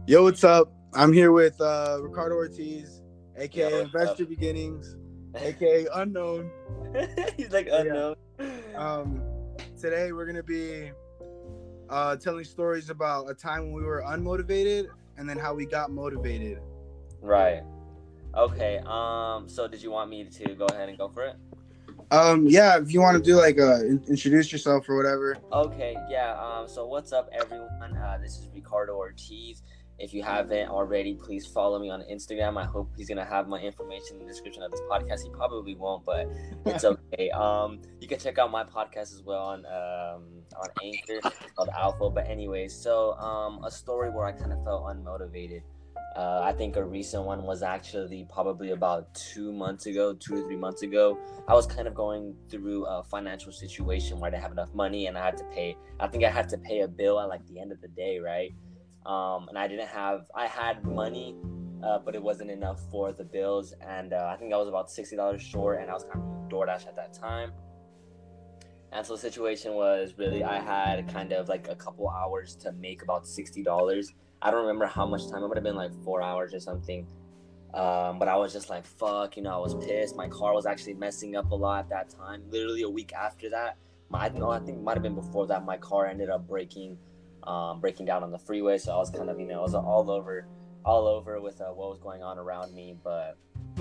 Yo, what's up? I'm here with Ricardo Ortiz, aka Yo, Investor Beginnings, aka Unknown. He's like Yeah. unknown. Today we're gonna be telling stories about a time when we were unmotivated and then how we got motivated. Right. Okay. So did you want me to go ahead and go for it? Yeah, if you want to do like introduce yourself or whatever. Okay. Yeah. So what's up, everyone? This is Ricardo Ortiz. If you haven't already, please follow me on Instagram. I hope he's gonna have my information in the description of this podcast. He probably won't, but it's okay. You can check out my podcast as well on Anchor called Alpha. But anyways, so a story where I kind of felt unmotivated. I think a recent one was actually probably about 2 or 3 months ago. I was kind of going through a financial situation where I didn't have enough money and I had to pay. I think I had to pay a bill at like the end of the day, right? And I had money, but it wasn't enough for the bills. And I think I was about $60 short, and I was kind of DoorDash at that time. And so the situation was really, I had kind of like a couple hours to make about $60. I don't remember how much time. It would have been like 4 hours or something. But I was just like, fuck, I was pissed. My car was actually messing up a lot at that time. Literally a week after that, I think it might have been before that, my car ended up breaking down on the freeway. So I was kind of, I was all over with what was going on around me. But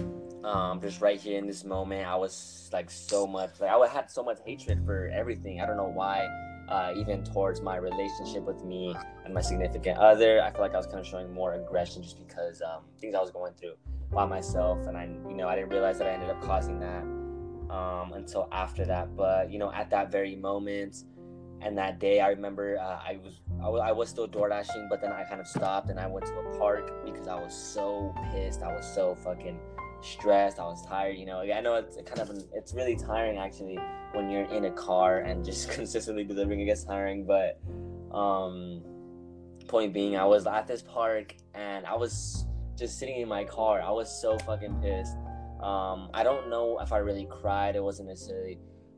just right here in this moment, I was like I had so much hatred for everything. I don't know why. Even towards my relationship with me and my significant other, I feel like I was kind of showing more aggression just because things I was going through by myself, and I didn't realize that I ended up causing that until after that. But at that very moment and that day, I remember I was still DoorDashing, but then I kind of stopped and I went to a park because I was so pissed. I was so fucking stressed. I was tired. I know it's really tiring actually when you're in a car and just consistently delivering. It gets tiring, but point being, I was at this park and I was just sitting in my car. I was so fucking pissed. I don't know if I really cried. It wasn't necessarily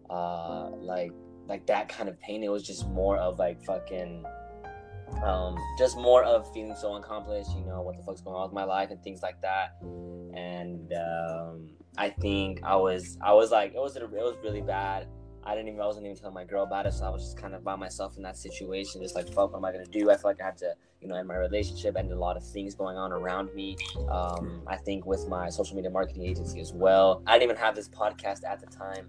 like that kind of pain. It was just more of like fucking just more of feeling so accomplished, what the fuck's going on with my life and things like that. And I think I was like, it was really bad. I wasn't even telling my girl about it, so I was just kind of by myself in that situation, just like, fuck, what am I gonna do? I feel like I had to, end my relationship, and a lot of things going on around me. I think with my social media marketing agency as well. I didn't even have this podcast at the time,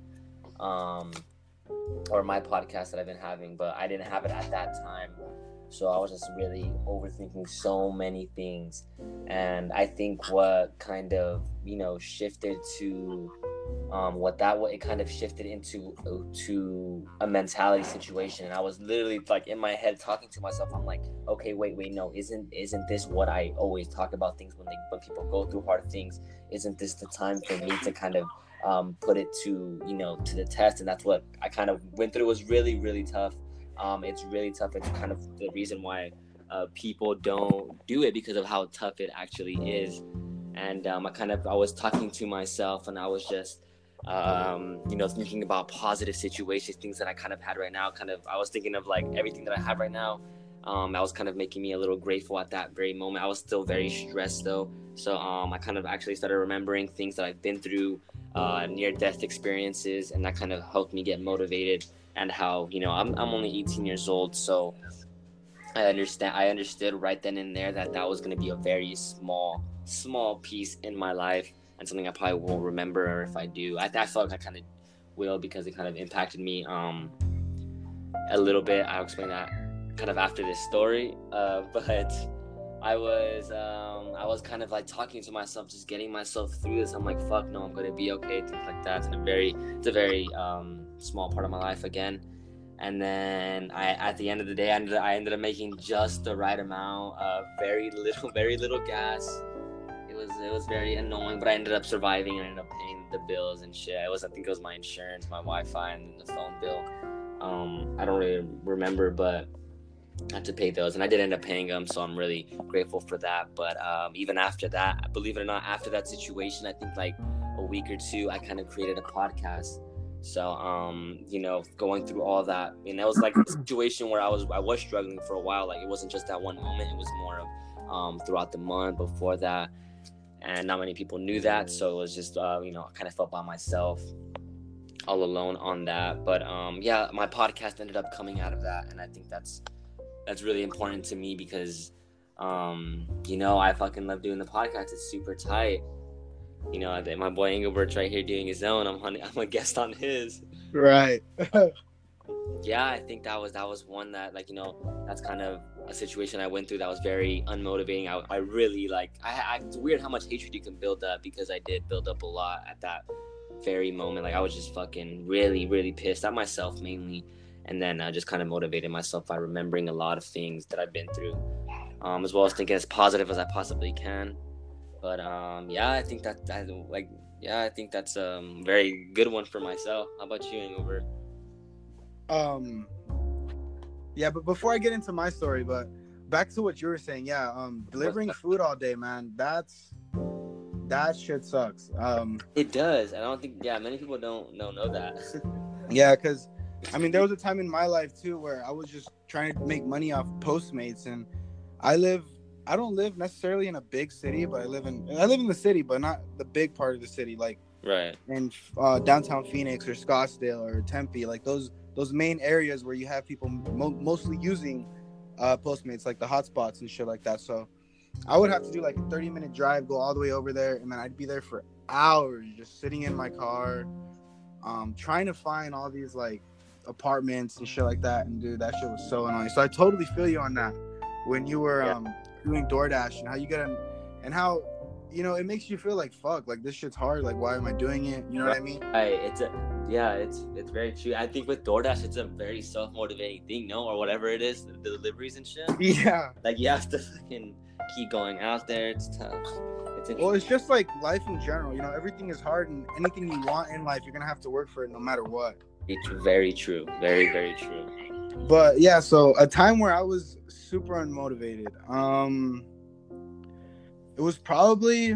or my podcast that I've been having, but I didn't have it at that time. So I was just really overthinking so many things. And I think what kind of, shifted to it kind of shifted into a mentality situation. And I was literally like in my head talking to myself. I'm like, okay, wait, no, isn't this what I always talk about things when people go through hard things? Isn't this the time for me to kind of put it to the test? And that's what I kind of went through. It was really, really tough. It's really tough. It's kind of the reason why people don't do it, because of how tough it actually is. And I was talking to myself, and I was just thinking about positive situations, things that I kind of had right now. I was thinking of like everything that I have right now. That was kind of making me a little grateful at that very moment. I was still very stressed though, so I kind of actually started remembering things that I've been through, near-death experiences, and that kind of helped me get motivated. And how I'm only 18 years old, so I understood right then and there that was going to be a very small piece in my life, and something I probably won't remember, or if I do, I feel like I kind of will, because it kind of impacted me a little bit. I'll explain that kind of after this story, but I was kind of like talking to myself, just getting myself through this. I'm like, fuck no, I'm gonna be okay, things like that. It's a very small part of my life again. And then at the end of the day, I ended up making just the right amount of very little gas. It was very annoying, but I ended up surviving and ended up paying the bills and shit. I think it was my insurance, my Wi-Fi, and the phone bill. I don't really remember, but I had to pay those, and I did end up paying them, so I'm really grateful for that. But even after that, believe it or not, after that situation, I think like a week or two, I kind of created a podcast. So going through all that, and it was like a situation where I was struggling for a while. Like, it wasn't just that one moment, it was more of throughout the month before that, and not many people knew that. So it was just I kind of felt by myself, all alone on that. But my podcast ended up coming out of that, and I think that's really important to me because I fucking love doing the podcast. It's super tight. My boy Engelbert's right here doing his own. I'm a guest on his. Right. Yeah, I think that was one that, that's kind of a situation I went through that was very unmotivating. I really it's weird how much hatred you can build up, because I did build up a lot at that very moment. Like, I was just fucking really, really pissed at myself mainly. And then I just kind of motivated myself by remembering a lot of things that I've been through, as well as thinking as positive as I possibly can. But I think I think that's a very good one for myself. How about you, Engelbert? Yeah, but before I get into my story, but back to what you were saying, delivering food all day, man, that shit sucks. It does. I don't think many people don't know that. Yeah, because there was a time in my life too where I was just trying to make money off Postmates, and I don't live necessarily in a big city, but I live in the city, but not the big part of the city, like right in downtown Phoenix or Scottsdale or Tempe, like those main areas where you have people mostly using Postmates, like the hotspots and shit like that. So I would have to do like a 30-minute drive, go all the way over there, and then I'd be there for hours just sitting in my car, trying to find all these like apartments and shit like that. And dude, that shit was so annoying. So I totally feel you on that when you were doing DoorDash, and how you get and how it makes you feel like, fuck, like this shit's hard, like why am I doing it, you know what I mean? It's very true. I think with DoorDash it's a very self-motivating thing, or whatever it is, the deliveries and shit. Yeah, like you have to fucking keep going out there. It's tough. It's just like life in general, everything is hard, and anything you want in life you're gonna have to work for it no matter what. It's very true, very, very true. But yeah, so a time where I was super unmotivated, it was probably,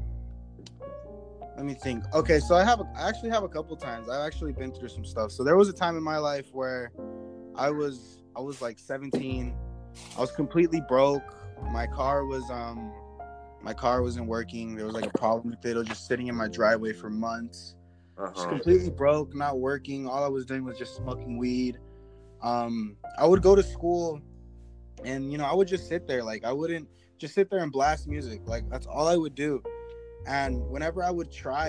let me think. Okay, so I actually have a couple times. I've actually been through some stuff. So there was a time in my life where I was like 17. I was completely broke. My car wasn't working. There was like a problem with it. It was just sitting in my driveway for months. Just completely broke, not working. All I was doing was just smoking weed. I would go to school, and I would just sit there. Like, I wouldn't just sit there and blast music. Like, that's all I would do. And whenever I would try,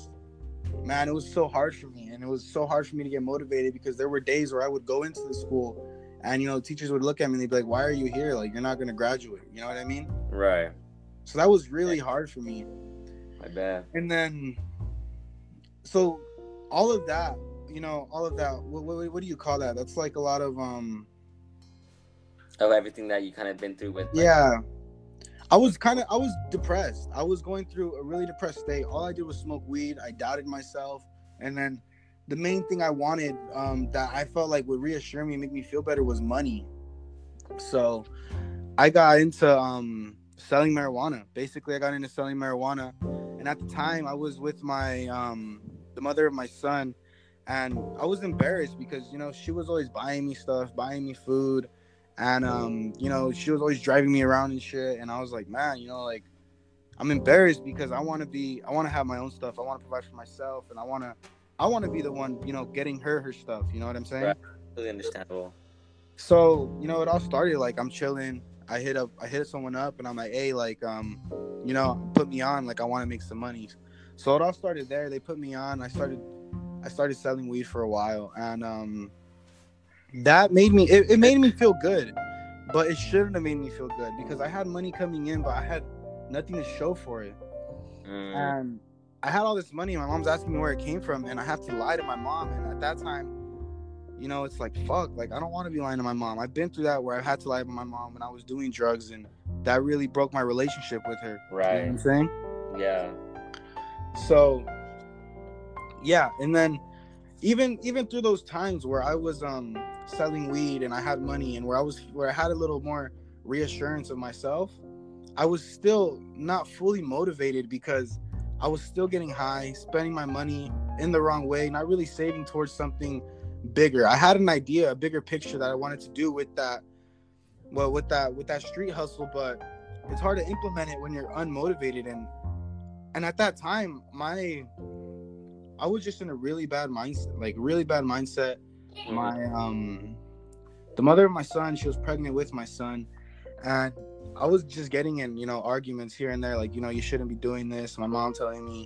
it was so hard for me. And it was so hard for me to get motivated, because there were days where I would go into the school and, teachers would look at me and they'd be like, why are you here? Like, you're not going to graduate. You know what I mean? Right. So that was really hard for me. I bet. And then, so all of that, what do you call that? That's like a lot of everything that you kind of been through with. Yeah. I was depressed. I was going through a really depressed state. All I did was smoke weed. I doubted myself. And then the main thing I wanted, that I felt like would reassure me and make me feel better, was money. So I got into selling marijuana. Basically, I got into selling marijuana. And at the time, I was with my the mother of my son. And I was embarrassed because, she was always buying me stuff, buying me food. And, she was always driving me around and shit. And I was like, man, I'm embarrassed because I want to have my own stuff. I want to provide for myself. And I want to be the one, getting her stuff. You know what I'm saying? Right. Really understandable. So, it all started like I'm chilling. I hit someone up and I'm like, hey, like, put me on. Like, I want to make some money. So it all started there. They put me on. I started selling weed for a while. And, that made me it made me feel good, but it shouldn't have made me feel good, because I had money coming in, but I had nothing to show for it. And I had all this money, and my mom's asking me where it came from, and I have to lie to my mom. And at that time, it's like, fuck, like, I don't want to be lying to my mom. I've been through that where I had to lie to my mom when I was doing drugs, and that really broke my relationship with her. Right. You know what I'm saying? Yeah. So yeah, and then even through those times where I was selling weed and I had money, and where I had a little more reassurance of myself, I was still not fully motivated, because I was still getting high, spending my money in the wrong way, not really saving towards something bigger. I had an idea, a bigger picture that I wanted to do with that, with that street hustle, but it's hard to implement it when you're unmotivated. And at that time, I was just in a really bad mindset, like really bad mindset. My the mother of my son, she was pregnant with my son, and I was just getting in, arguments here and there, like, you shouldn't be doing this. My mom telling me,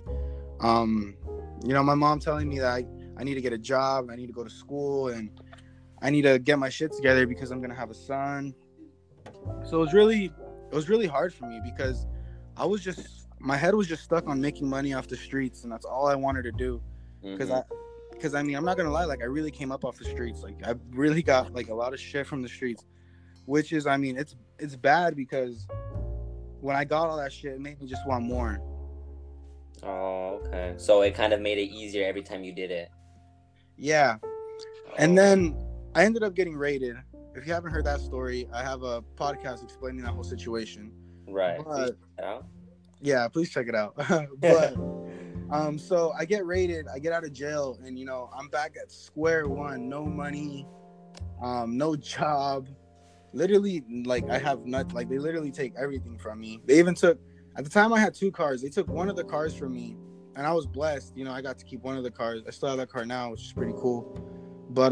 that I need to get a job, I need to go to school, and I need to get my shit together because I'm gonna have a son. So it was really hard for me because my head was just stuck on making money off the streets, and that's all I wanted to do. Because I'm not gonna lie, like, I really came up off the streets. Like, I really got like a lot of shit from the streets, which is, it's bad because when I got all that shit, it made me just want more. Oh, okay. So it kind of made it easier every time you did it. Yeah. And then I ended up getting raided. If you haven't heard that story, I have a podcast explaining that whole situation. Right. But, yeah, please check it out. But so I get raided, I get out of jail, and I'm back at square one. No money, no job. Literally, like, I have nothing. Like, they literally take everything from me. They even took, at the time I had 2 cars. They took one of the cars from me, and I was blessed. I got to keep one of the cars. I still have that car now, which is pretty cool. But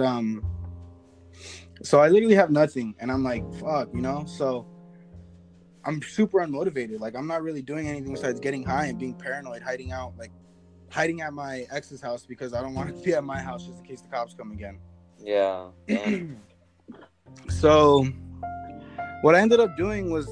so I literally have nothing, and I'm like, fuck, so I'm super unmotivated. Like, I'm not really doing anything besides getting high and being paranoid, hiding at my ex's house because I don't want to be at my house just in case the cops come again. Yeah. So what I ended up doing was,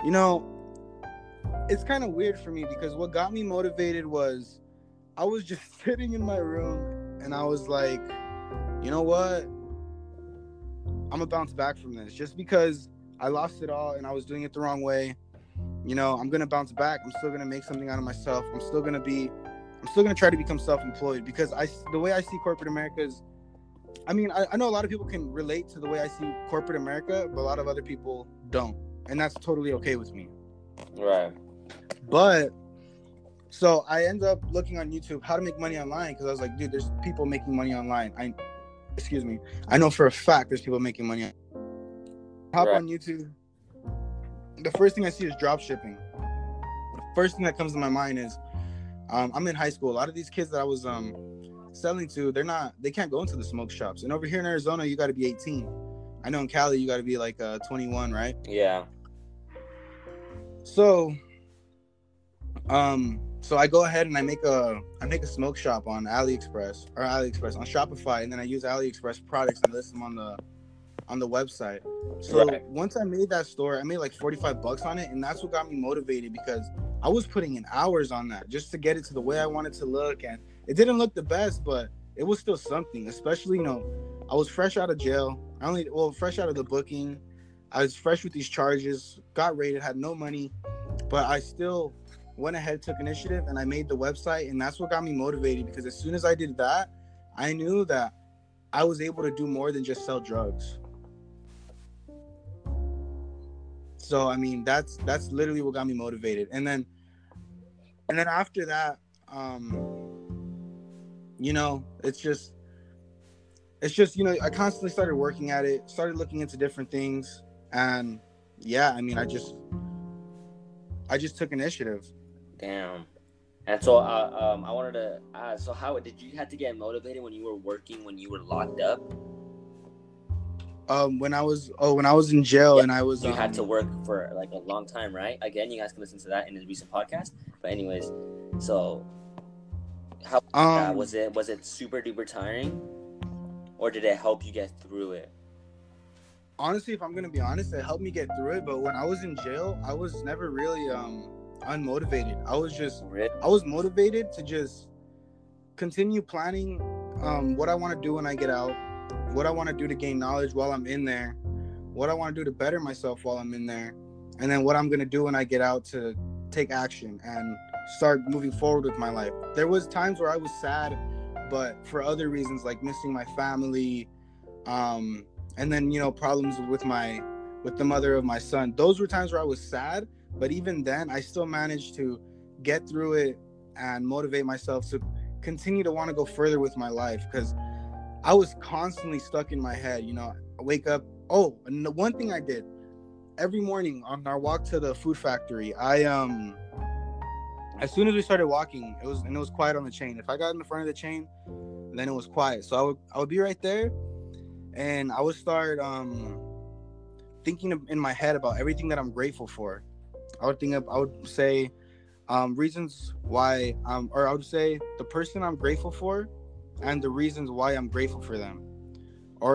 it's kind of weird for me because what got me motivated was I was just sitting in my room and I was like, you know what? I'm gonna bounce back from this. Just because I lost it all and I was doing it the wrong way, I'm gonna bounce back. I'm still gonna make something out of myself. I'm still gonna try to become self-employed because the way I see corporate America is, I know a lot of people can relate to the way I see corporate America, but a lot of other people don't, and that's totally okay with me. Right. But so I ended up looking on YouTube how to make money online because I was like, dude, there's people making money online. I know for a fact there's people making money. Hop on YouTube. The first thing I see is drop shipping. The first thing that comes to my mind is I'm in high school. A lot of these kids that I was selling to, they can't go into the smoke shops. And over here in Arizona, you got to be 18. I know in Cali, you got to be like 21, right? Yeah. So I go ahead and I make a smoke shop on AliExpress on Shopify, and then I use AliExpress products and list them on the website. So Once I made that store, I made like $45 on it, and that's what got me motivated because I was putting in hours on that just to get it to the way I wanted to look, and it didn't look the best, but it was still something. Especially, I was fresh out of jail. Fresh out of the booking. I was fresh with these charges, got raided, had no money, but I still went ahead, took initiative, and I made the website, and that's what got me motivated because as soon as I did that, I knew that I was able to do more than just sell drugs. So that's literally what got me motivated. And then after that, it's just I constantly started working at it, started looking into different things, and I just took initiative. Damn. And so I wanted to ask, so how did you have to get motivated when you were working, when you were locked up? When I was in jail, and I was you had to work for like a long time, right? Again, you guys can listen to that in the recent podcast. But anyways, so how was it super duper tiring, or did it help you get through it? Honestly, if I'm gonna be honest, it helped me get through it. But when I was in jail, I was never really unmotivated. I was motivated to just continue planning what I want to do when I get out, what I want to do to gain knowledge while I'm in there, what I want to do to better myself while I'm in there, and then what I'm going to do when I get out to take action and start moving forward with my life. There was times where I was sad, but for other reasons, like missing my family, and then, problems with the mother of my son. Those were times where I was sad, but even then I still managed to get through it and motivate myself to continue to want to go further with my life, because I was constantly stuck in my head. I wake up. Oh, and the one thing I did every morning on our walk to the food factory, as soon as we started walking, it was quiet on the chain. If I got in the front of the chain, then it was quiet. So I would be right there, and I would start thinking in my head about everything that I'm grateful for. I would say reasons why, or I would say the person I'm grateful for and the reasons why I'm grateful for them. Or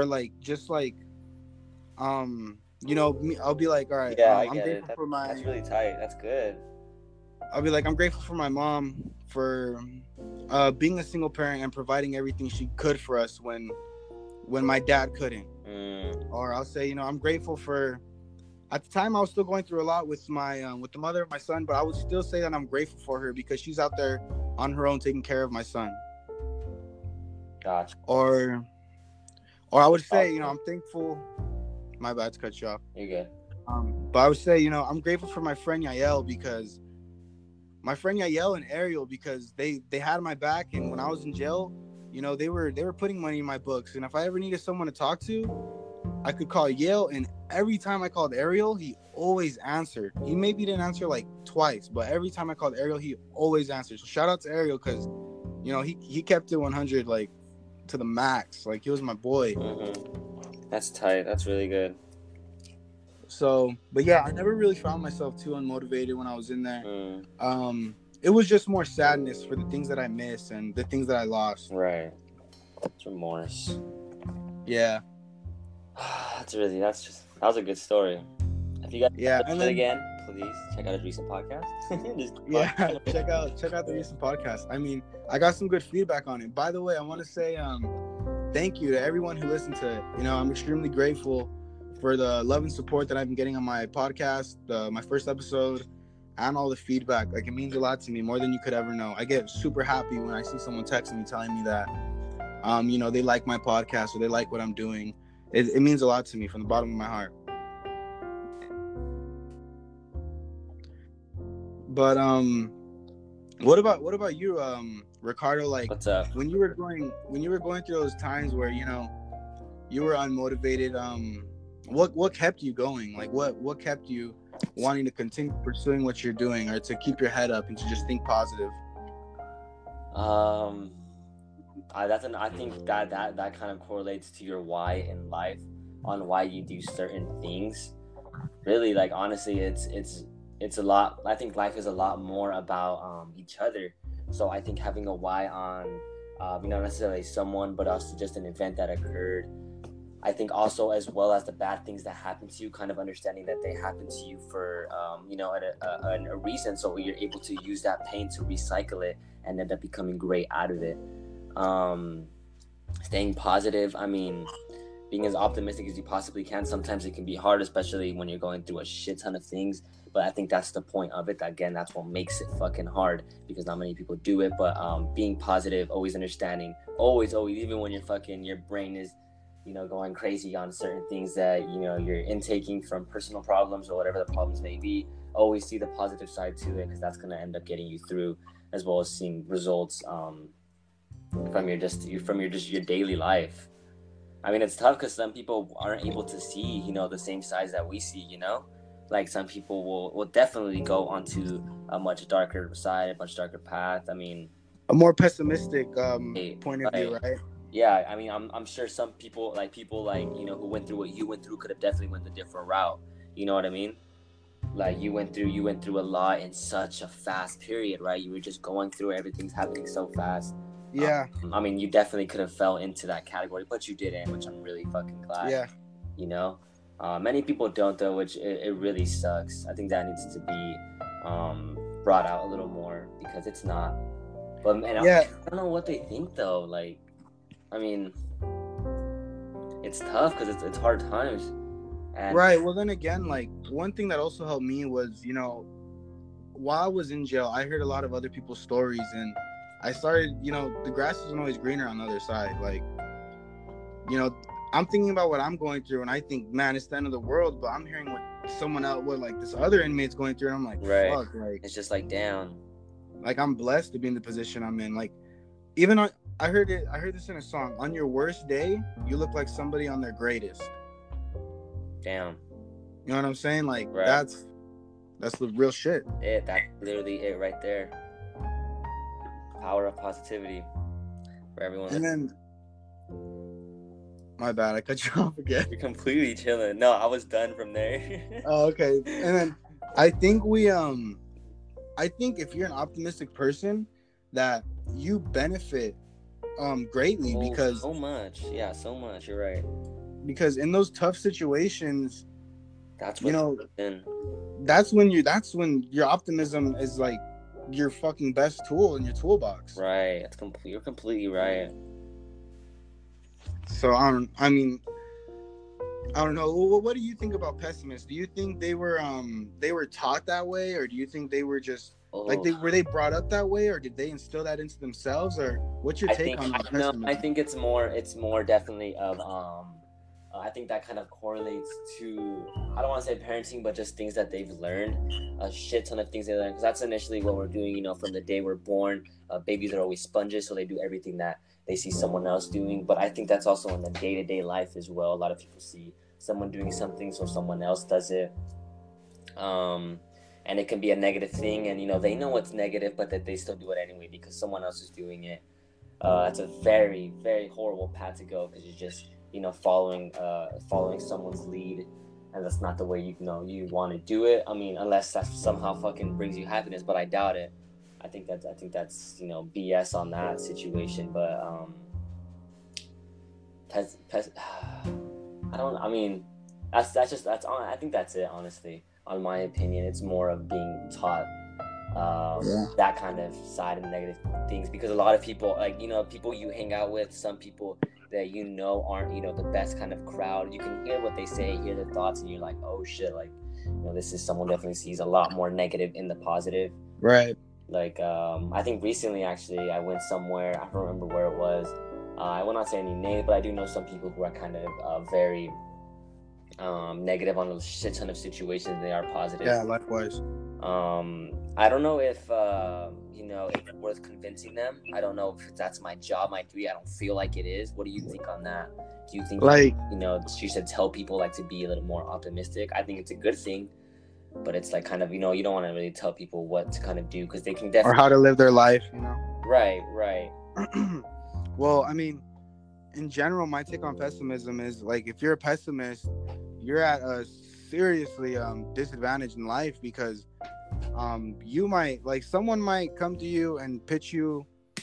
I'll be like, all right, Yeah, I I'm get it. grateful for my. That's really tight. That's good. I'll be like, I'm grateful for my mom for being a single parent and providing everything she could for us when my dad couldn't. Or I'll say, I'm grateful for. At the time, I was still going through a lot with my with the mother of my son, but I would still say that I'm grateful for her because she's out there on her own taking care of my son. Gotcha. Or I would say, I'm thankful. My bad to cut you off. You're good. But I would say, I'm grateful for my friend Yael because and Ariel, because they had my back, and when I was in jail, they were putting money in my books, and if I ever needed someone to talk to, I could call Yale, and every time I called Ariel, he always answered. He maybe didn't answer like twice, but every time I called Ariel, he always answered. So shout out to Ariel because, he kept it 100 like to the max. Like he was my boy. Mm-hmm. That's tight. That's really good. So, but yeah, I never really found myself too unmotivated when I was in there. It was just more sadness for the things that I missed and the things that I lost. Right. It's remorse. Yeah. That was a good story. If you guys and then again, please check out his recent podcast. check out the recent podcast. I mean, I got some good feedback on it. By the way, I want to say thank you to everyone who listened to it. I'm extremely grateful for the love and support that I've been getting on my podcast, my first episode, and all the feedback. Like, it means a lot to me, more than you could ever know. I get super happy when I see someone texting me telling me that they like my podcast or they like what I'm doing. It means a lot to me from the bottom of my heart. But what about you, Ricardo? Like, what's up? When you were going through those times where you were unmotivated, what kept you going? Like, what kept you wanting to continue pursuing what you're doing, or to keep your head up and to just think positive? I think that kind of correlates to your why in life, on why you do certain things. Really, like, honestly, it's a lot. I think life is a lot more about each other. So I think having a why on not necessarily someone, but also just an event that occurred. I think also, as well as the bad things that happen to you, kind of understanding that they happen to you for a reason, so you're able to use that pain to recycle it and end up becoming great out of it. Staying positive. I mean, being as optimistic as you possibly can. Sometimes it can be hard, especially when you're going through a shit ton of things. But I think that's the point of it. Again, that's what makes it fucking hard, because not many people do it. But being positive, always understanding, always, even when your brain is, going crazy on certain things that, you're intaking from personal problems or whatever the problems may be, always see the positive side to it, because that's going to end up getting you through, as well as seeing results from your daily life. I mean, it's tough because some people aren't able to see, the same sides that we see, like some people will definitely go onto a much darker side, a much darker path. I mean, a more pessimistic point of view, right? Yeah, I mean, I'm sure some people who went through what you went through could have definitely went a different route. You know what I mean? Like, you went through a lot in such a fast period, right? You were just going through, everything's happening so fast. Yeah. I mean, you definitely could have fell into that category, but you didn't, which I'm really fucking glad. Yeah. Many people don't, though, which it really sucks. I think that needs to be brought out a little more, because it's not. But man, I don't know what they think, though. Like, I mean, it's tough because it's hard times. And right. Well, then again, like, one thing that also helped me was, while I was in jail, I heard a lot of other people's stories, and I started, the grass isn't always greener on the other side. Like, I'm thinking about what I'm going through, and I think, man, it's the end of the world. But I'm hearing what someone else, what like this other inmate's going through, and I'm like, right. Fuck, like, it's just like, damn. Like, I'm blessed to be in the position I'm in. Like, I heard this in a song. On your worst day, you look like somebody on their greatest. Damn. You know what I'm saying? Like, Right. that's the real shit. That's literally it right there. Power of positivity for everyone. And then, my bad, I cut you off again. You're completely chilling. No, I was done from there. Oh, okay. And then I think if you're an optimistic person, that you benefit greatly because so much. Yeah, so much. You're right. Because in those tough situations, that's what that's when your optimism is like your fucking best tool in your toolbox. Right. You're completely right. So I don't know. What do you think about pessimists? Do you think they were taught that way, or do you think they were just were they brought up that way, or did they instill that into themselves, or what's your take on pessimism? I think it's more definitely of I think that kind of correlates to, I don't want to say parenting, but just things that they've learned, a shit ton of things they learned, because that's initially what we're doing, from the day we're born. Babies are always sponges, so they do everything that they see someone else doing. But I think that's also in the day-to-day life as well. A lot of people see someone doing something, so someone else does it. And it can be a negative thing, and they know it's negative, but that they still do it anyway because someone else is doing it. It's a very, very horrible path to go, because you're just following someone's lead, and that's not the way you want to do it. I mean, unless that somehow fucking brings you happiness, but I doubt it. I think that's BS on that situation. But I think that's it, honestly. On my opinion, it's more of being taught that kind of side of negative things, because a lot of people, people you hang out with, some people that aren't the best kind of crowd, you can hear what they say, hear their thoughts, and you're like, oh shit, this is someone definitely sees a lot more negative in the positive. Right. Like I think recently, actually, I went somewhere, I don't remember where it was. I will not say any names, but I do know some people who are kind of very negative on a shit ton of situations. They are positive. Yeah, likewise. I don't know if if it's worth convincing them. I don't know if that's my job, my duty. I don't feel like it is. What do you think on that? Do you think she should tell people to be a little more optimistic? I think it's a good thing, but it's kind of you don't want to really tell people what to kind of do, because they can definitely, or how to live their life. Right. Well, I mean, in general, my take on pessimism is if you're a pessimist, you're at a seriously disadvantage in life, because you might someone might come to you and pitch you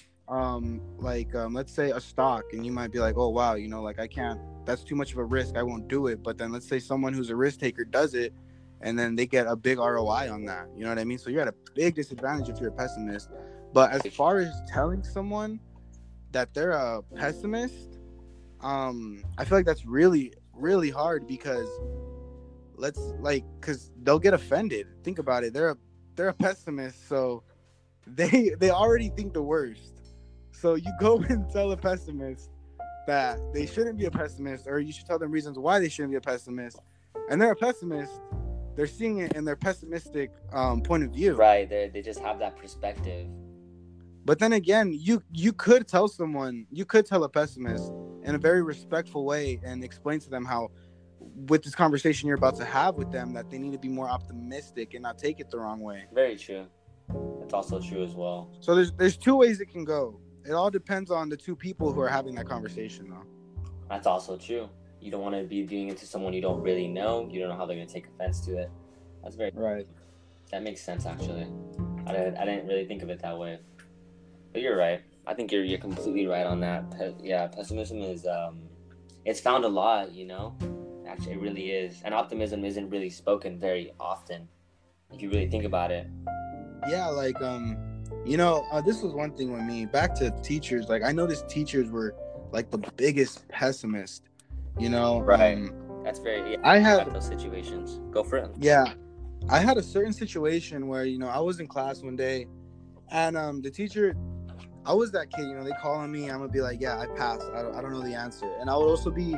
let's say a stock, and you might be like, oh wow, I can't, that's too much of a risk, I won't do it. But then let's say someone who's a risk taker does it, and then they get a big ROI on that. You know what I mean? So you're at a big disadvantage if you're a pessimist. But as far as telling someone that they're a pessimist, I feel like that's really, really hard, because because they'll get offended. Think about it. They're a pessimist, so they already think the worst. So you go and tell a pessimist that they shouldn't be a pessimist, or you should tell them reasons why they shouldn't be a pessimist, and they're a pessimist. They're seeing it in their pessimistic point of view. Right. They just have that perspective. But then again, you could tell a pessimist in a very respectful way and explain to them how, with this conversation you're about to have with them, that they need to be more optimistic and not take it the wrong way. Very true. It's also true as well. So there's two ways it can go. It all depends on the two people who are having that conversation, though. That's also true. You don't want to be doing it to someone you don't really know. You don't know how they're going to take offense to it. That's very right. That makes sense, actually. I didn't really think of it that way. But you're right. I think you're completely right on that. Pessimism is it's found a lot, Actually, it really is. And optimism isn't really spoken very often, if you really think about it. Yeah, this was one thing with me. Back to teachers, I noticed teachers were the biggest pessimist, Right. That's very. Yeah, I had those situations. Go for it. Yeah, I had a certain situation where I was in class one day, and the teacher, I was that kid. They call on me, I'm gonna be like, yeah, I passed. I don't know the answer, and I would also be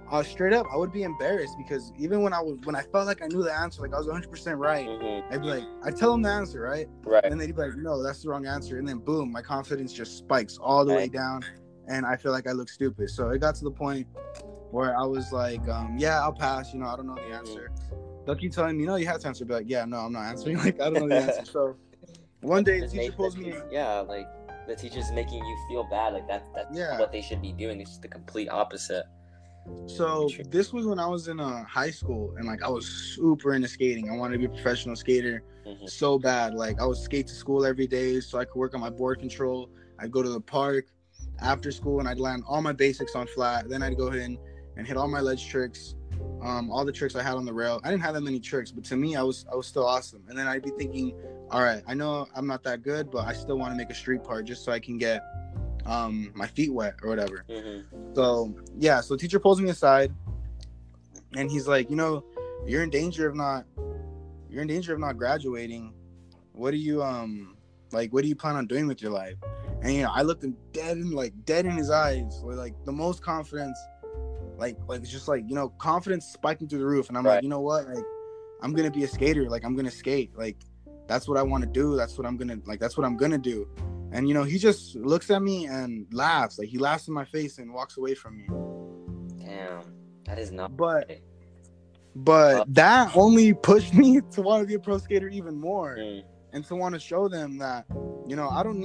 Straight up, I would be embarrassed because even when I felt like I knew the answer, like I was 100% right, I'd be like, I'd tell them the answer, right? Right. And then they'd be like, no, that's the wrong answer. And then boom, my confidence just spikes all the way down, and I feel like I look stupid. So it got to the point where I was like, yeah, I'll pass. I don't know the answer. They'll keep telling me, you have to answer. Be like, yeah, no, I'm not answering. Like, I don't know the answer. So one day, the teacher pulls me. Yeah, like the teacher's making you feel bad. Like that's what they should be doing. It's the complete opposite. So this was when I was in high school, and like I was super into skating. I wanted to be a professional skater so bad. Like I would skate to school every day so I could work on my board control. I'd go to the park after school and I'd land all my basics on flat. Then I'd go in and hit all my ledge tricks, all the tricks I had on the rail. I didn't have that many tricks, but to me, I was still awesome. And then I'd be thinking, all right, I know I'm not that good, but I still want to make a street part just so I can get my feet wet or whatever. So teacher pulls me aside and he's like, you're in danger of not graduating. What do you plan on doing with your life? And I looked him dead in his eyes with like the most confidence, like it's just like confidence spiking through the roof. And I'm like, you know what, like I'm gonna be a skater. Like I'm gonna skate. Like that's what I want to do. That's what I'm gonna do. And he just looks at me and laughs. Like he laughs in my face and walks away from me. Damn, that is not. But that only pushed me to want to be a pro skater even more, and to want to show them that I don't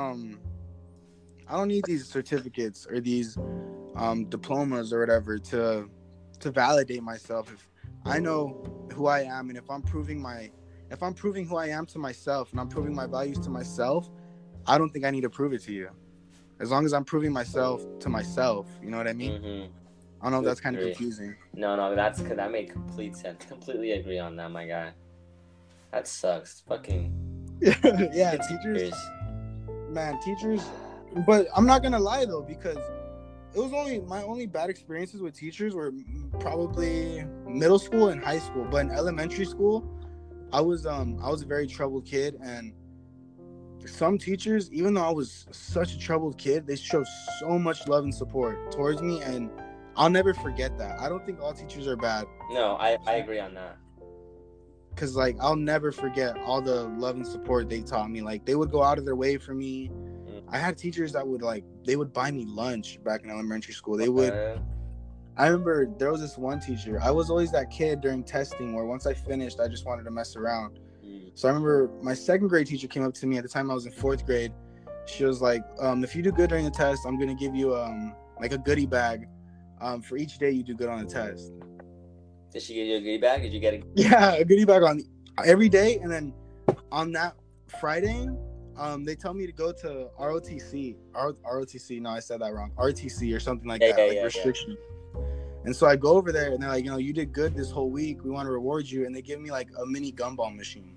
need these certificates or these diplomas or whatever to validate myself. If I know who I am, and if I'm proving who I am to myself, and I'm proving my values to myself, I don't think I need to prove it to you. As long as I'm proving myself to myself, you know what I mean? I don't know if that's kind of confusing. No, that made complete sense. Completely agree on that, my guy. That sucks. Fucking. Yeah, teachers. Man, teachers. But I'm not gonna lie though, because it was my only bad experiences with teachers were probably middle school and high school. But in elementary school, I was a very troubled kid, and some teachers, even though I was such a troubled kid, they showed so much love and support towards me, and I'll never forget that. I don't think all teachers are bad. No, I agree on that. Because like I'll never forget all the love and support they taught me. Like they would go out of their way for me. I had teachers that would they would buy me lunch back in elementary school. They would. I remember there was this one teacher. I was always that kid during testing where once I finished, I just wanted to mess around. So I remember my second grade teacher came up to me at the time I was in fourth grade. She was like, if you do good during the test, I'm going to give you like a goodie bag for each day you do good on the test. Did she give you a goodie bag? Did you get a... Yeah, a goodie bag on every day. And then on that Friday, they tell me to go to ROTC. ROTC, no, I said that wrong. RTC or something like that, restriction. Yeah. And so I go over there and they're like, you did good this whole week. We want to reward you. And they give me like a mini gumball machine.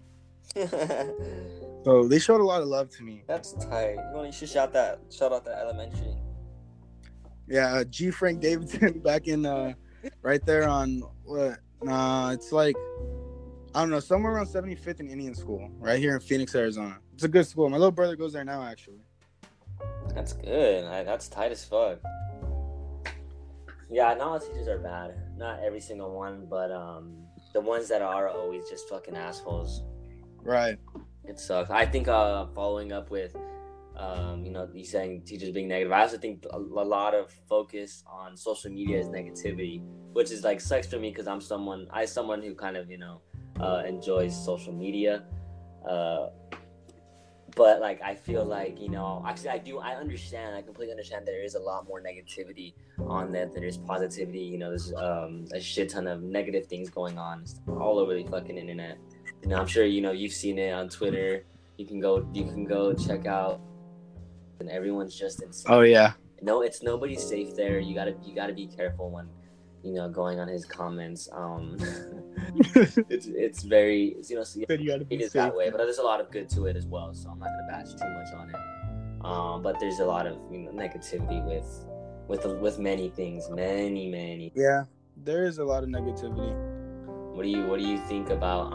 So they showed a lot of love to me. That's tight. You should shout out that elementary. Yeah, G. Frank Davidson back in right there on what? It's like I don't know, somewhere around 75th and Indian School, right here in Phoenix, Arizona. It's a good school. My little brother goes there now, actually. That's good. That's tight as fuck. Yeah, not all teachers are bad. Not every single one, but the ones that are always just fucking assholes. Right. It sucks. I think following up with, you saying teachers being negative, I also think a lot of focus on social media is negativity, which is like sucks for me because I'm someone who kind of, enjoys social media. But like, I feel like, actually I completely understand there is a lot more negativity on that than there's positivity. There's a shit ton of negative things going on all over the fucking internet. I'm sure you've seen it on Twitter. You can go check out, and everyone's just insane. Oh yeah. No, it's nobody's safe there. You gotta be careful when going on his comments. It's very it is that way, but there's a lot of good to it as well. So I'm not gonna bash too much on it. But there's a lot of negativity with many things, many. Yeah, there is a lot of negativity. What do you think about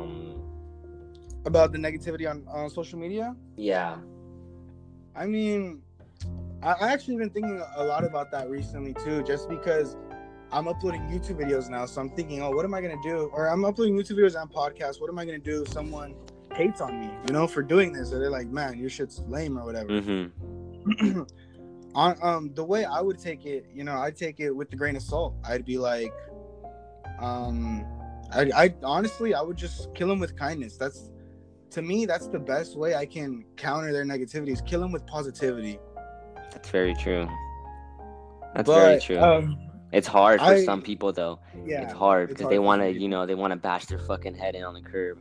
the negativity on social media? Yeah. I mean, I actually been thinking a lot about that recently too, just because I'm uploading YouTube videos now, so I'm thinking, oh, what am I gonna do? Or I'm uploading YouTube videos and podcasts. What am I gonna do if someone hates on me, for doing this? Or they're like, man, your shit's lame or whatever. Mm-hmm. On the way I would take it, I'd take it with a grain of salt. I'd be like, I honestly, I would just kill them with kindness. To me, that's the best way I can counter their negativity, is kill them with positivity. That's very true. Very true. It's hard for some people, though. Yeah, it's hard because they want to, they want to bash their fucking head in on the curb.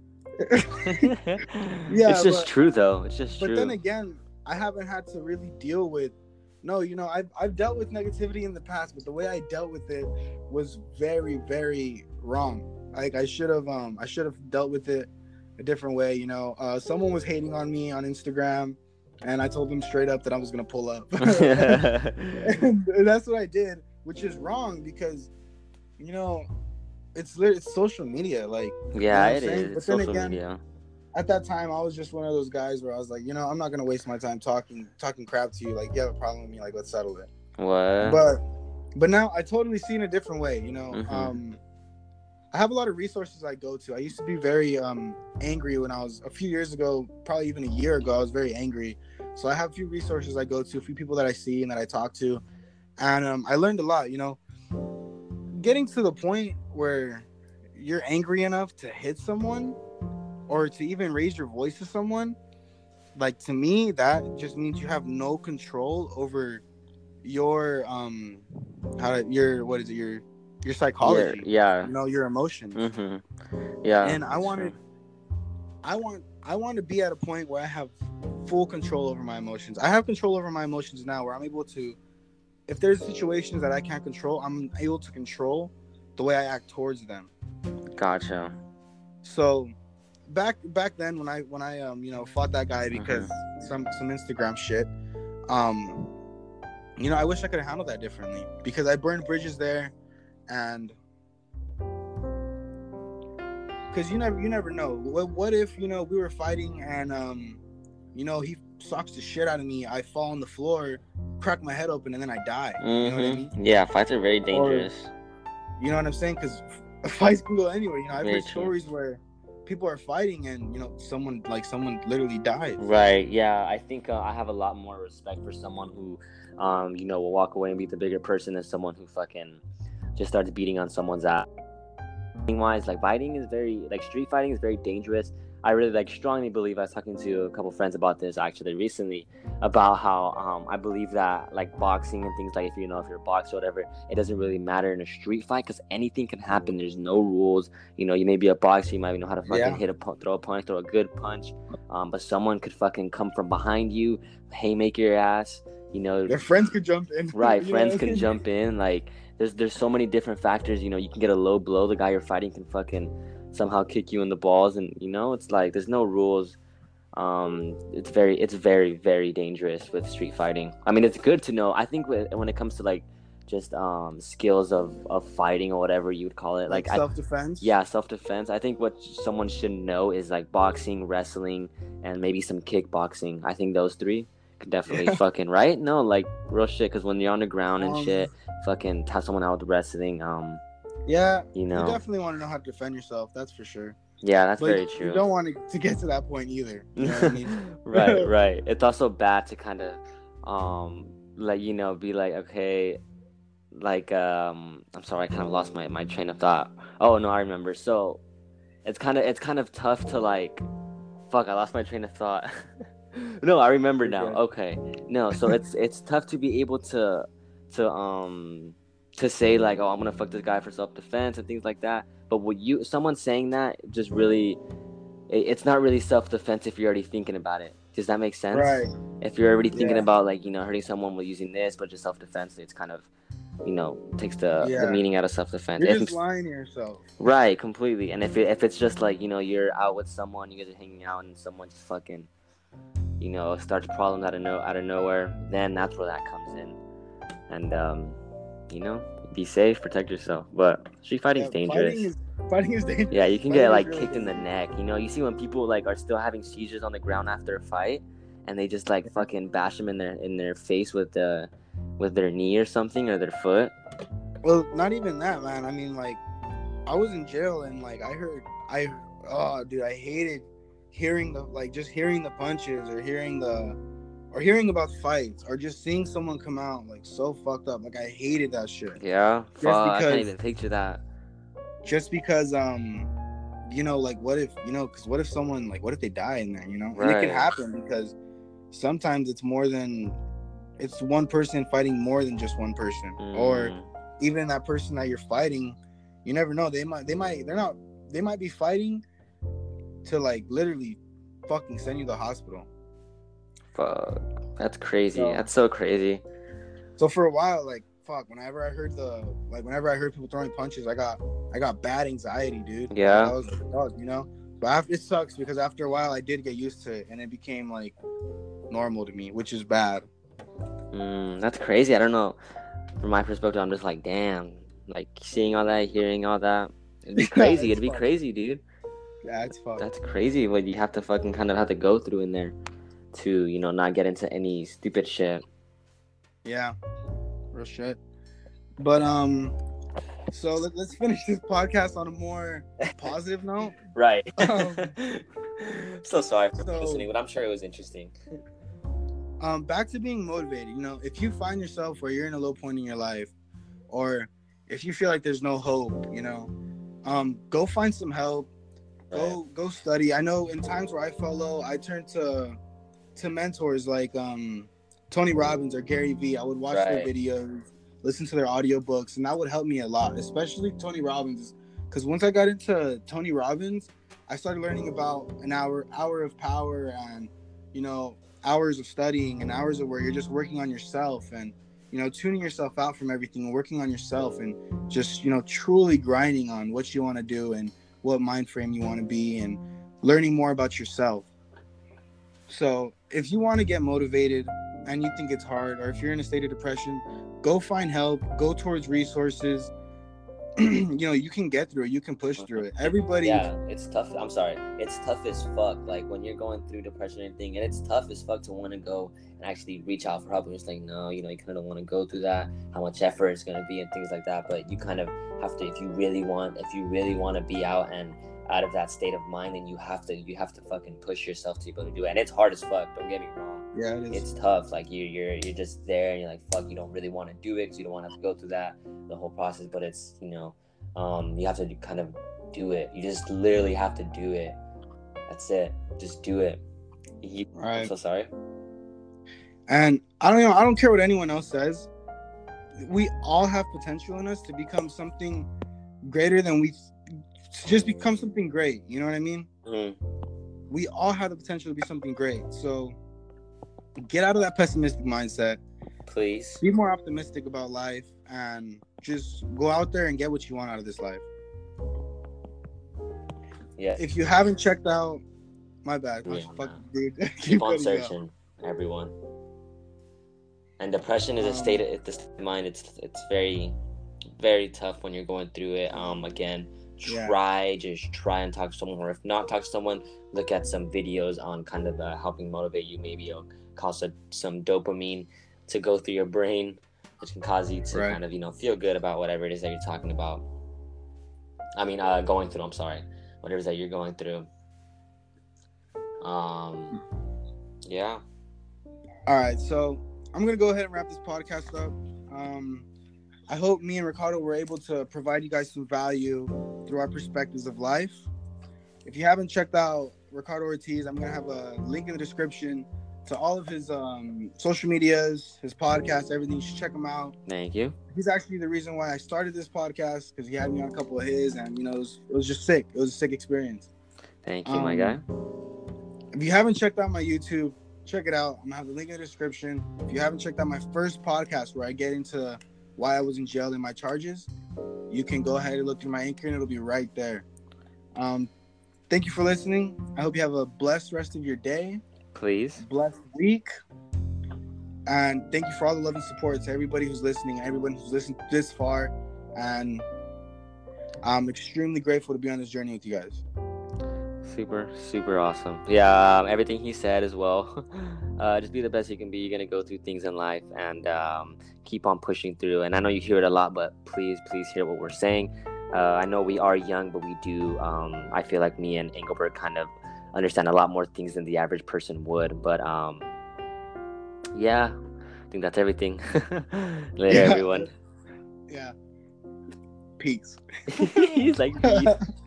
Yeah, it's just true, though. It's just true. But then again, I haven't had to really deal with. No, I've dealt with negativity in the past, but the way I dealt with it was very, very wrong. Like I should have dealt with it a different way. Someone was hating on me on Instagram, and I told them straight up that I was gonna pull up. And that's what I did, which is wrong because, it's social media. Like, yeah, it is. But it's then social again, media. At that time, I was just one of those guys where I was like, I'm not gonna waste my time talking crap to you. Like, you have a problem with me, like, let's settle it. What? But now I totally see in a different way. Mm-hmm. I have a lot of resources I go to. I used to be very angry when I was a few years ago, probably even a year ago. I was very angry. So I have a few resources I go to, a few people that I see and that I talk to, and I learned a lot. Getting to the point where you're angry enough to hit someone, or to even raise your voice to someone, like, to me, that just means you have no control over your your psychology. Yeah. Your emotions. Mm-hmm. Yeah. And I want to be at a point where I have full control over my emotions. I have control over my emotions now, where I'm able to, if there's situations that I can't control, I'm able to control the way I act towards them. Gotcha. So back then when I fought that guy because some Instagram shit, I wish I could have handled that differently, because I burned bridges there, and because you never know. What if we were fighting and he socks the shit out of me, I fall on the floor, crack my head open, and then I die. Mm-hmm. You know what I mean? Yeah, fights are very dangerous. You know what I'm saying? Because fights can go anywhere. I've heard stories where people are fighting and someone literally dies. Right. Yeah. I think I have a lot more respect for someone who will walk away and be the bigger person than someone who fucking just starts beating on someone's ass. Wise, like, fighting is street fighting is very dangerous. I really strongly believe, I was talking to a couple friends about this actually recently, about how I believe that boxing and things, if you're a boxer or whatever, it doesn't really matter in a street fight, because anything can happen. There's no rules. You may be a boxer, you might know how to fucking throw a punch, throw a good punch, but someone could fucking come from behind you, haymaker your ass. Their friends could jump in. Right, friends can jump in. There's so many different factors. You can get a low blow, the guy you're fighting can fucking somehow kick you in the balls, and it's there's no rules. It's very, very dangerous with street fighting. I mean, it's good to know. I think when it comes to just skills of fighting or whatever you would call it, self-defense. Yeah, self-defense. I think what someone should know is boxing, wrestling, and maybe some kickboxing. I think those three could definitely fucking, right? No, real shit. Because when you're on the ground and shit, fucking have someone out with wrestling. Yeah, you definitely want to know how to defend yourself. That's for sure. Yeah, that's very true. You don't want to get to that point either. You know what I mean? Right. It's also bad to kind of, be okay, I'm sorry, I kind of lost my train of thought. Oh no, I remember. So, it's kind of tough to fuck, I lost my train of thought. No, I remember now. Okay. No, so it's tough to be able to say oh, I'm gonna fuck this guy for self-defense and things like that. But someone saying that just really, it's not really self-defense if you're already thinking about it. Does that make sense? Right. If you're already thinking about hurting someone with using this, but just self-defense, it's kind of takes the meaning out of self-defense. You're just lying to yourself. Right, completely. And if it's just you're out with someone, you guys are hanging out, and someone just fucking starts problems out of nowhere, then that's where that comes in. And be safe, protect yourself. But street fighting is dangerous. Fighting is dangerous. Yeah, you can get kicked in the neck. You see when people are still having seizures on the ground after a fight, and they just fucking bash them in their face with their knee or something, or their foot. Well, not even that, man. I mean, like, I was in jail and like oh, dude, I hated hearing hearing the punches or hearing about fights or just seeing someone come out like so fucked up. Like I hated that shit. Yeah, fuck, Just I can't because, even picture that. like what if, because what if someone, like, what if they die in there, and it can Right. happen because sometimes it's one person fighting more than just one person, or even that person that you're fighting, you never know. They might be fighting to like literally fucking send you to the hospital. Fuck, that's crazy. So- That's so crazy. So for a while, like, fuck, whenever I heard people throwing punches, I got bad anxiety, dude. Yeah. I was like, fuck, But it sucks because after a while I did get used to it and it became like normal to me, which is bad. That's crazy. I don't know. From my perspective, I'm just like, damn. Like seeing all that, hearing all that, it'd be crazy. It'd be crazy, dude. Yeah, it's fucked. That's crazy. What you have to fucking kind of have to go through in there to, not get into any stupid shit. Yeah, real shit. But so let's finish this podcast on a more positive note. Right. Um, So sorry for so- listening, but I'm sure it was interesting. Back to being motivated. If you find yourself where you're in a low point in your life, or if you feel like there's no hope, go find some help. Go study. I know in times where I felt low, I turned to mentors like Tony Robbins or Gary Vee. I would watch their videos, listen to their audiobooks, and that would help me a lot, especially Tony Robbins. Because once I got into Tony Robbins, I started learning about an hour of power and, hours of studying and hours of where you're just working on yourself and, tuning yourself out from everything and working on yourself and just, truly grinding on what you want to do and what mind frame you want to be and learning more about yourself. So if you want to get motivated and you think it's hard, or if you're in a state of depression, go find help, go towards resources. You can get through it. You can push through it. Everybody. Yeah, it's tough. I'm sorry. It's tough as fuck. Like when you're going through depression and thing, and it's tough as fuck to want to go and actually reach out for help. And it's like, no, you kind of don't want to go through that. How much effort it's gonna be and things like that. But you kind of have to, if you really want to be out of that state of mind, then you have to fucking push yourself to be able to do it. And it's hard as fuck. Don't get me wrong. Yeah, it is. It's tough. Like you're just there and you're like, fuck, you don't really want to do it because you don't want to have to go through the whole process. But it's, you have to kind of do it. You just literally have to do it. That's it. Just do it. Right. I'm so sorry. And I don't care what anyone else says. We all have potential in us to become something greater than to just become something great. You know what I mean? Mm-hmm. We all have the potential to be something great. So get out of that pessimistic mindset. Please. Be more optimistic about life and just go out there and get what you want out of this life. Yeah. If you haven't checked out, my bad. Dude. Keep on searching, everyone. And depression is a state of mind. It's very, very tough when you're going through it. Again, just try and talk to someone, or if not talk to someone, look at some videos on kind of helping motivate you. Maybe it'll cause some dopamine to go through your brain, which can cause you to kind of feel good about whatever it is that you're talking about. I mean, going through. I'm sorry, whatever it is that you're going through. Yeah. All right, so I'm gonna go ahead and wrap this podcast up. I hope me and Ricardo were able to provide you guys some value through our perspectives of life. If you haven't checked out Ricardo Ortiz, I'm gonna have a link in the description to all of his social medias, his podcast, everything. You should check him out. Thank you. He's actually the reason why I started this podcast, because he had me on a couple of his, and it was just sick. It was a sick experience. Thank you, my guy. If you haven't checked out my YouTube, check it out. I'm gonna have the link in the description. If you haven't checked out my first podcast where I get into why I was in jail and my charges, you can go ahead and look through my anchor and it'll be right there. Thank you for listening. I hope you have a blessed rest of your day. Please. Blessed week. And thank you for all the love and support to everybody who's listening and everyone who's listened this far. And I'm extremely grateful to be on this journey with you guys. Super, super awesome. Yeah, everything he said as well. Just be the best you can be. You're gonna go through things in life, and keep on pushing through. And I know you hear it a lot, but please, please hear what we're saying. I know we are young, but we do. I feel like me and Engelbert kind of understand a lot more things than the average person would. But yeah, I think that's everything. Later, everyone. Yeah. Peace. He's like, peace.